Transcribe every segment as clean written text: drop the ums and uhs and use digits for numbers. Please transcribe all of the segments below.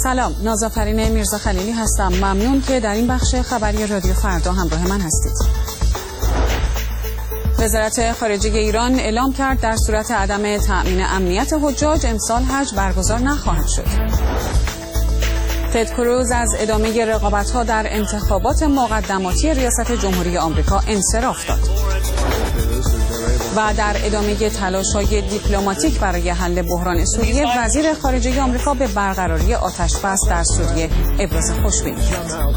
سلام، نازافرین میرزا خلیلی هستم. ممنون که در این بخش خبری رادیو فردا همراه من هستید. وزارت خارجه ایران اعلام کرد در صورت عدم تأمین امنیت حجاج امسال حج برگزار نخواهد شد. تد کروز از ادامه رقابت‌ها در انتخابات مقدماتی ریاست جمهوری آمریکا انصراف داد. و در ادامه تلاش‌های دیپلماتیک برای حل بحران سوریه، وزیر خارجه آمریکا به برقراری آتش‌بس در سوریه ابراز خوشبینی کرد.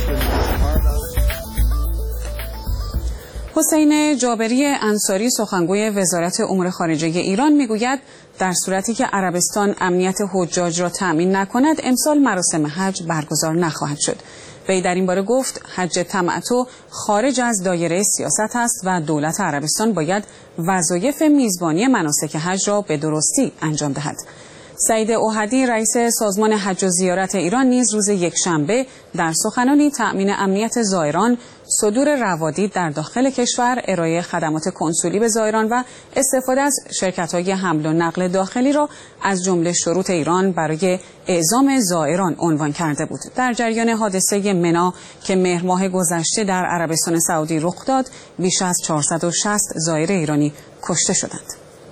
حسین جابری انصاری سخنگوی وزارت امور خارجه ایران میگوید در صورتی که عربستان امنیت حجاج را تأمین نکند امسال مراسم حج برگزار نخواهد شد. وی در این باره گفت حج تمتع خارج از دایره سیاست است و دولت عربستان باید وظایف میزبانی مناسک حج را به درستی انجام دهد. سعید اوحدی رئیس سازمان حج و زیارت ایران نیز روز یکشنبه در سخنانی تأمین امنیت زائران، صدور روادید در داخل کشور، ارائه خدمات کنسولی به زائران و استفاده از شرکت‌های حمل و نقل داخلی را از جمله شروط ایران برای اعزام زائران عنوان کرده بود. در جریان حادثه منی که مهر ماه گذشته در عربستان سعودی رخ داد، بیش از 460 زائر ایرانی کشته شدند.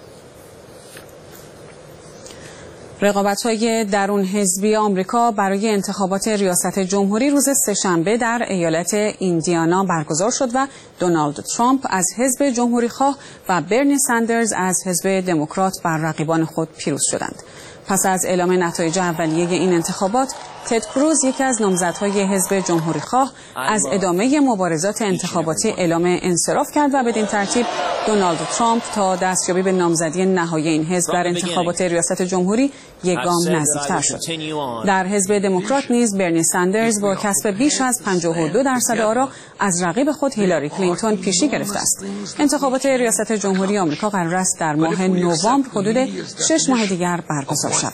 رقابت‌های درون حزبی آمریکا برای انتخابات ریاست جمهوری روز سه‌شنبه در ایالت ایندیانا برگزار شد و دونالد ترامپ از حزب جمهوری‌خواه و برنی سندرز از حزب دموکرات بر رقیبان خود پیروز شدند. پس از اعلام نتایج اولیه این انتخابات، تد کروز یکی از نامزدهای حزب جمهوری‌خواه از ادامه مبارزات انتخاباتی اعلام انصراف کرد و بدین ترتیب دونالد ترامپ تا دستیابی به نامزدی نهایی این حزب در انتخابات ریاست جمهوری یک گام نزدیکتر شد. در حزب دموکرات نیز برنی سندرز با کسب بیش از 52% آرا از رقیب خود هیلاری کلینتون پیشی گرفته است. انتخابات ریاست جمهوری آمریکا قرار است در ماه نوامبر حدود 6 ماه دیگر برگزار شود.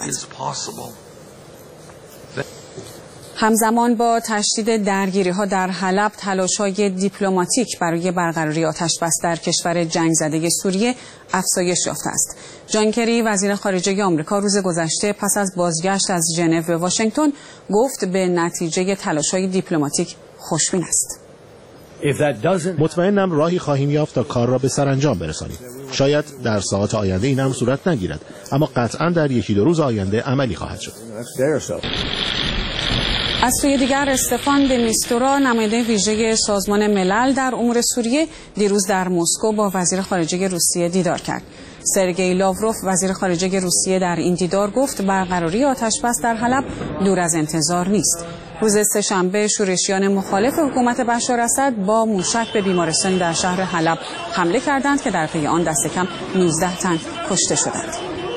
همزمان با تشدید درگیری‌ها در حلب، تلاش‌های دیپلماتیک برای برقراری آتش‌بس در کشور جنگ زده سوریه افزایش یافته است. جان کری وزیر خارجه آمریکا روز گذشته پس از بازگشت از ژنو به واشنگتن گفت به نتیجه تلاش‌های دیپلماتیک خوشبین است. مطمئنم راهی خواهیم یافت تا کار را به سرانجام برسانیم. شاید در ساعات آینده این هم صورت نگیرد، اما قطعاً در یکی دو روز آینده عملی خواهد شد. از سوی دیگر استفان د میستورا نماینده ویژه سازمان ملل در امور سوریه دیروز در مسکو با وزیر خارجه روسیه دیدار کرد. سرگئی لاوروف وزیر خارجه روسیه در این دیدار گفت برقراری آتش‌بس در حلب دور از انتظار نیست. روز سه‌شنبه شورشیان مخالف حکومت بشار اسد با موشک به بیمارستانی در شهر حلب حمله کردند که در پی آن دست کم 19 تن کشته شدند.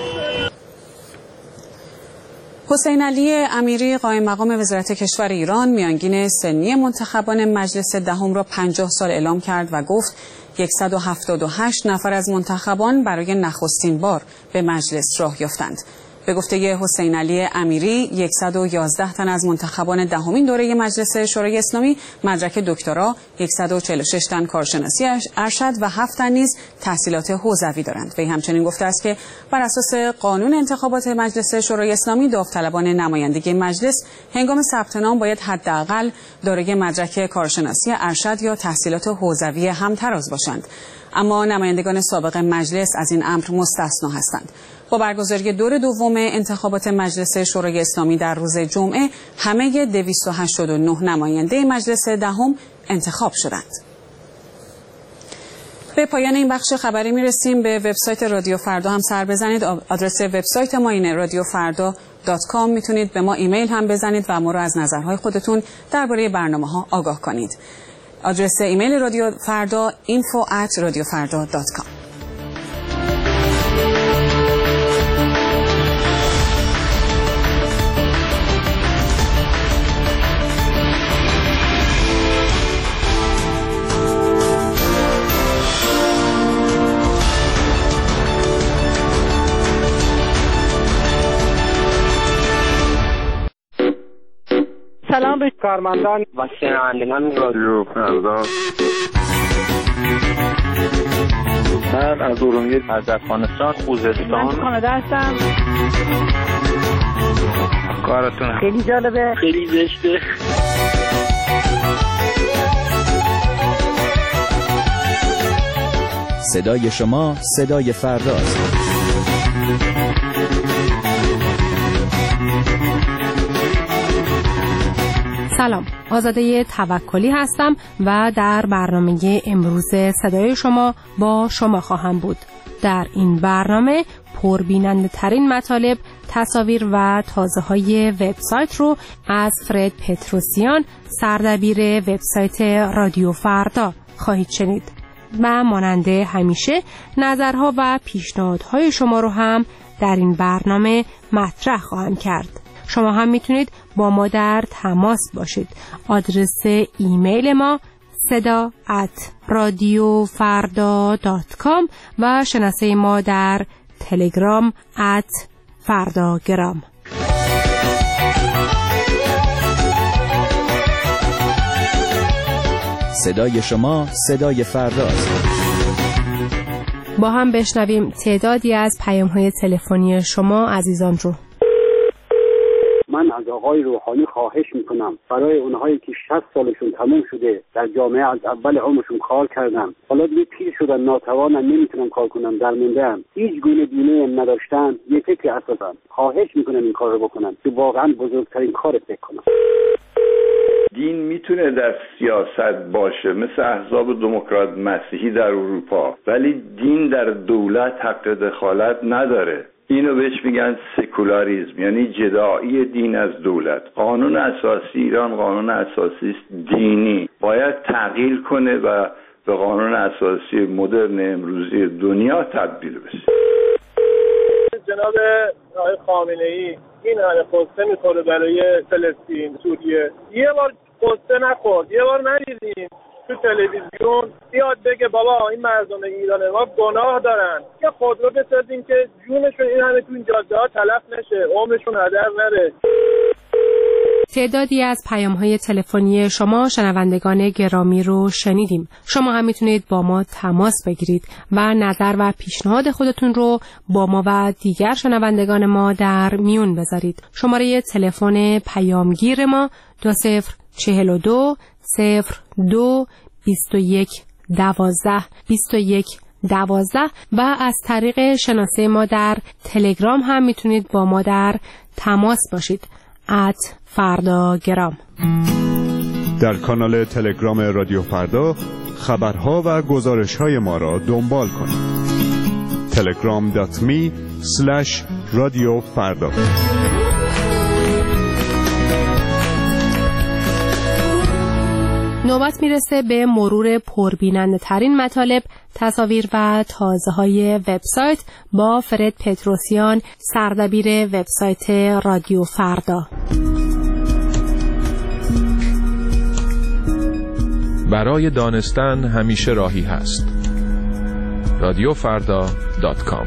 حسین علی امیری قائم مقام وزارت کشور ایران میانگین سنی منتخبان مجلس دهم را 50 سال اعلام کرد و گفت 178 نفر از منتخبان برای نخستین بار به مجلس راه یافتند. به گفته حسین علی امیری 111 تن از منتخبان دهمین دوره مجلس شورای اسلامی مدرک دکترا، 146 تن کارشناسی ارشد و 7 تن نیز تحصیلات حوزوی دارند. وی همچنین گفته است که بر اساس قانون انتخابات مجلس شورای اسلامی داوطلبان نمایندگی مجلس هنگام ثبت نام باید حداقل دارای مدرک کارشناسی ارشد یا تحصیلات حوزوی همتراز باشند. اما نمایندگان سابق مجلس از این امر مستثنا هستند. با برگزاری دور دوم انتخابات مجلس شورای اسلامی در روز جمعه همه 289 نماینده مجلس دهم انتخاب شدند. به پایان این بخش خبری میرسیم. به وبسایت رادیو فردا هم سر بزنید. آدرس وبسایت ما اینه radiofrda.com. میتونید به ما ایمیل هم بزنید و ما رو از نظرهای خودتون درباره برنامه‌ها آگاه کنید. آدرس ایمیل رادیو فردا info@radiofrda.com. سلام به کارمندان و شنوندگان رادیو فردا. من از ارومیه از افغانستان خوزستان کانادا هستم. براتون. خیلی جالبه، خیلی زشته. صدای شما صدای فرداست. سلام، آزاده توکلی هستم و در برنامه امروز صدای شما با شما خواهم بود. در این برنامه پربیننده ترین مطالب، تصاویر و تازه های وبسایت رو از فرد پتروسیان، سردبیر وبسایت رادیو فردا خواهید شنید. و مانند همیشه نظرها و پیشنهادهای شما رو هم در این برنامه مطرح خواهم کرد. شما هم میتونید با ما در تماس باشید. آدرس ایمیل ما seda@radiofarda.com و شناسه ما در تلگرام @fardagram. صدای شما صدای فرداست. با هم بشنویم تعدادی از پیام‌های تلفنی شما عزیزان رو. من از آقای روحانی خواهش میکنم برای اونهایی که 60 سالشون تموم شده در جامعه از اول عمرشون کار کردن، حالا دیگه پیر شدن، ناتوانن، نمیتونن کار کنن، درمونده‌ام، هیچ گونه بیمه نداشتن، یه فکر اساسا خواهش میکنم این کار رو بکنن که واقعا بزرگترین کار فکر کنن. دین میتونه در سیاست باشه مثل احزاب دموکرات مسیحی در اروپا، ولی دین در دولت حق دخالت نداره. اینو بهش میگن سکولاریسم، یعنی جدایی دین از دولت. قانون اساسی ایران قانون اساسی است دینی، باید تغییر کنه و به قانون اساسی مدرن امروزی دنیا تبدیل بشه. جناب آقای خامنه‌ای این همه قصه میخوره برای فلسطین، سوریه، یه بار قصه نخورد، یه بار ندیدیم تو تلویزیون بیاد بگه بابا این مردم ایران ما گناه دارن، یه خودرو بسازیم که جونشون این همه تو این جاده‌ها تلف نشه، عمرشون هدر نره. تعدادی از پیام‌های تلفنی شما شنوندگان گرامی رو شنیدیم. شما هم میتونید با ما تماس بگیرید و نظر و پیشنهاد خودتون رو با ما و دیگر شنوندگان ما در میون بذارید. شماره تلفن پیامگیر ما 2042 02 21 12 21 12 و از طریق شناسه ما در تلگرام هم میتونید با ما در تماس باشید @fardagram. در کانال تلگرام رادیو فردا خبرها و گزارش‌های ما را دنبال کنید. telegram.me/radiofarda. نوبت میرسه به مرور پربیننده ترین مطالب، تصاویر و تازه های وبسایت با فرد پتروسیان، سردبیر وبسایت رادیو فردا. برای دانستن همیشه راهی هست. radiofarda.com.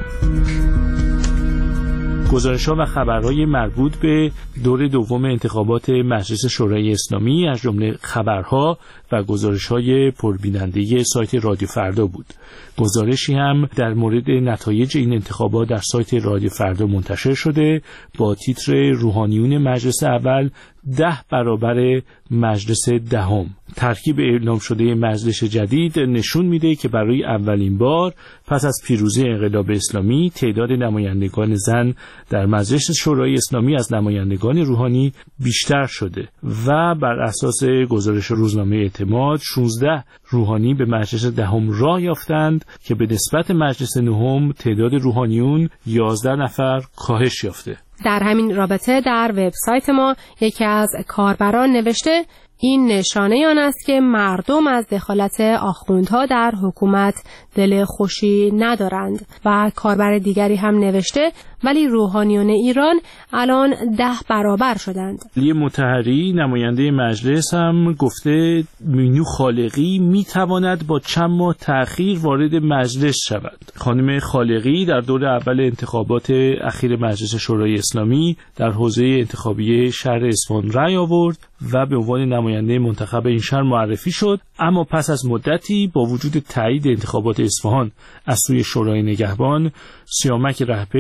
گزارش‌ها و خبرهای مربوط به دور دوم انتخابات مجلس شورای اسلامی از جمله خبرها و گزارش‌های پربیننده سایت رادیو فردا بود. گزارشی هم در مورد نتایج این انتخابات در سایت رادیو فردا منتشر شده با تیتر روحانیون مجلس اول 10 برابر مجلس دهم. ترکیب اعلام شده مجلس جدید نشون میده که برای اولین بار پس از پیروزی انقلاب اسلامی تعداد نمایندگان زن در مجلس شورای اسلامی از نمایندگان روحانی بیشتر شده و بر اساس گزارش روزنامه اعتماد 16 روحانی به مجلس دهم راه یافتند که به نسبت مجلس نهم تعداد روحانیون 11 نفر کاهش یافته. در همین رابطه در وبسایت ما یکی از کاربران نوشته این نشانه آن است که مردم از دخالت آخوندها در حکومت دل خوشی ندارند. و کاربر دیگری هم نوشته ولی روحانیون ایران الان 10 برابر شدند. علی مطهری نماینده مجلس هم گفته مینو خالقی میتواند با چند ماه تأخیر وارد مجلس شود. خانم خالقی در دور اول انتخابات اخیر مجلس شورای اسلامی در حوزه انتخابی شهر اصفهان رأی آورد و به عنوان نماینده منتخب این شهر معرفی شد، اما پس از مدتی با وجود تایید انتخابات اصفهان از سوی شورای نگهبان، سیامک رهپیک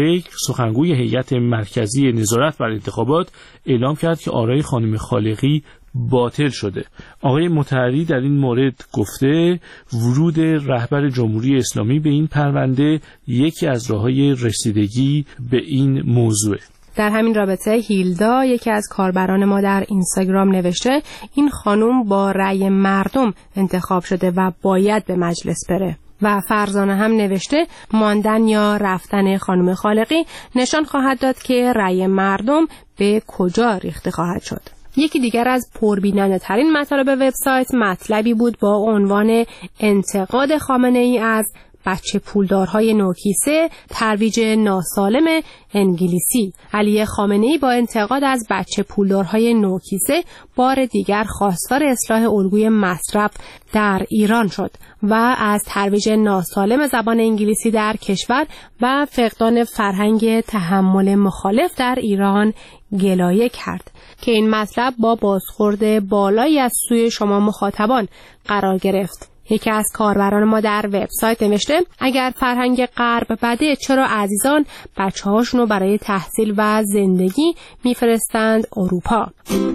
سخنگوی هیئت مرکزی نظارت بر انتخابات اعلام کرد که آرای خانم خالقی باطل شده. آقای مطهری در این مورد گفته ورود رهبر جمهوری اسلامی به این پرونده یکی از راه‌های رسیدگی به این موضوع. در همین رابطه هیلدا، یکی از کاربران ما، در اینستاگرام نوشته این خانم با رأی مردم انتخاب شده و باید به مجلس بره. و فرزانه هم نوشته ماندن یا رفتن خانم خالقی نشان خواهد داد که رأی مردم به کجا ریخته خواهد شد. یکی دیگر از پربیننده ترین مطالب وبسایت مطلبی بود با عنوان انتقاد خامنه‌ای از بچه پولدارهای نوکیسه، ترویج ناسالم انگلیسی. علی خامنه‌ای با انتقاد از بچه پولدارهای نوکیسه بار دیگر خواستار اصلاح الگوی مصرف در ایران شد و از ترویج ناسالم زبان انگلیسی در کشور و فقدان فرهنگ تحمل مخالف در ایران گلایه کرد که این مطلب با بازخورد بالایی از سوی شما مخاطبان قرار گرفت. یکی از کاربران ما در وبسایت نوشته اگر فرهنگ غرب بده چرا عزیزان بچه‌هاشونو برای تحصیل و زندگی میفرستند اروپا.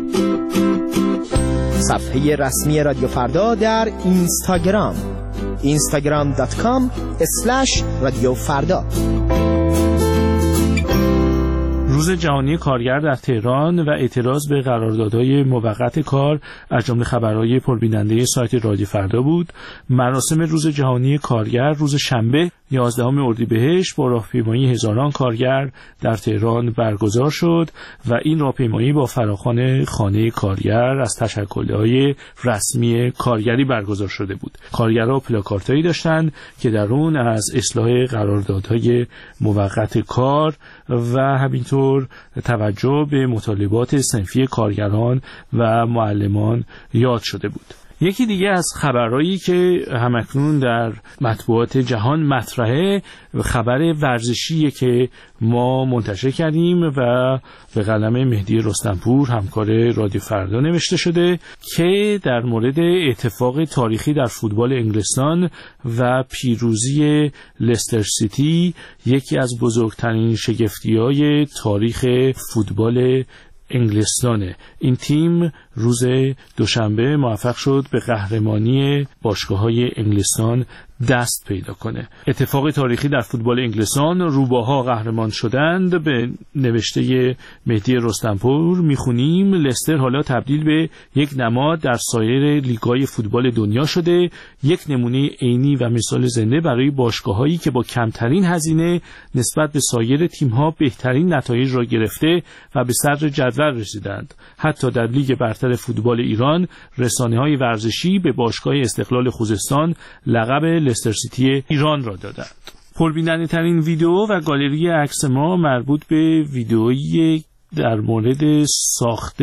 صفحه رسمی رادیو فردا در اینستاگرام instagram.com/رادیوفردا. روز جهانی کارگر در تهران و اعتراض به قراردادهای موقت کار از جمله خبرهای پربیننده سایت رادیو فردا بود. مراسم روز جهانی کارگر روز شنبه 11 اردیبهشت با راهپیمایی هزاران کارگر در تهران برگزار شد و این راهپیمایی با فراخوان خانه کارگر از تشکل‌های رسمی کارگری برگزار شده بود. کارگرها پلاکاردهایی داشتند که در اون از اصلاح قراردادهای موقت کار و همینطور توجه به مطالبات صنفی کارگران و معلمان یاد شده بود. یکی دیگه از خبرهایی که همکنون در مطبوعات جهان مطرحه خبر ورزشیه که ما منتشر کردیم و به قلم مهدی رستمپور همکار رادیو فردا نوشته شده که در مورد اتفاق تاریخی در فوتبال انگلستان و پیروزی لستر سیتی، یکی از بزرگترین شگفتی‌های تاریخ فوتبال انگلستانه. این تیم روز دوشنبه موفق شد به قهرمانی باشگاه‌های انگلستان دست پیدا کنه. اتفاق تاریخی در فوتبال انگلستان، روباها قهرمان شدند. به نوشته مهدی رستمپور میخونیم لستر حالا تبدیل به یک نماد در سایر لیگ‌های فوتبال دنیا شده، یک نمونه عینی و مثال زنده برای باشگاه‌هایی که با کمترین هزینه نسبت به سایر تیم‌ها بهترین نتایج را گرفته و به صدر جدول رسیدند. حتی در لیگ برتر فوتبال ایران رسانه‌های ورزشی به باشگاه استقلال خوزستان لقب لستر سیتی ایران را دادند. پربیننده ترین ویدیو و گالری عکس ما مربوط به ویدئویی در مورد ساخت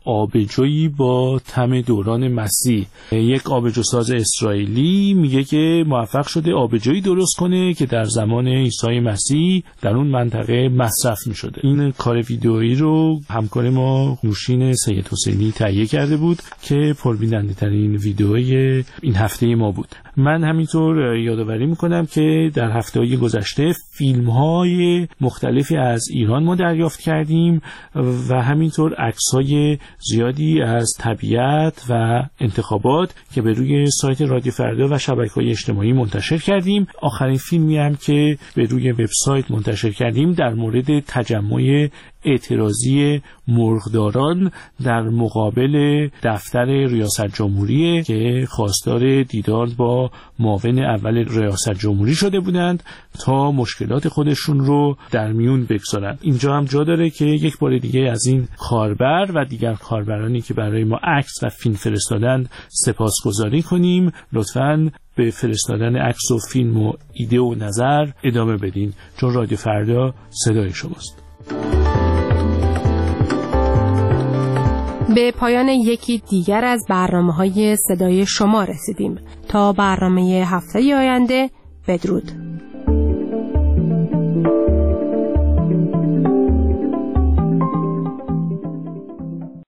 آبجویی با طعم دوران مسیح. یک آبجوساز اسرائیلی میگه که موفق شده آبجویی درست کنه که در زمان عیسی مسیح در اون منطقه مصرف میشده. این کار ویدئویی رو همکار ما نوشین سید حسینی تهیه کرده بود که پربیننده ترین ویدئوی این هفته ما بود. من همینطور یادآوری میکنم که در هفته‌های گذشته فیلم‌های مختلفی از ایران ما دریافت کردیم و همینطور عکس‌های زیادی از طبیعت و انتخابات که به روی سایت رادیو فردا و شبکه‌های اجتماعی منتشر کردیم. آخرین فیلمی هم که به روی وبسایت منتشر کردیم در مورد تجمع اعتراضی مرغداران در مقابل دفتر ریاست جمهوری که خواستار دیدار با معاون اول ریاست جمهوری شده بودند تا مشکلات خودشون رو در میون بگذارند. اینجا هم جا داره که یک بار دیگه از این کاربر و دیگر کاربرانی که برای ما عکس و فیلم فرستادند سپاسگزاری کنیم. لطفاً به فرستادن عکس و فیلم و ایده و نظر ادامه بدین، چون رادیو فردا صدای شماست. به پایان یکی دیگر از برنامه‌های صدای شما رسیدیم. تا برنامه هفته آینده، بدرود.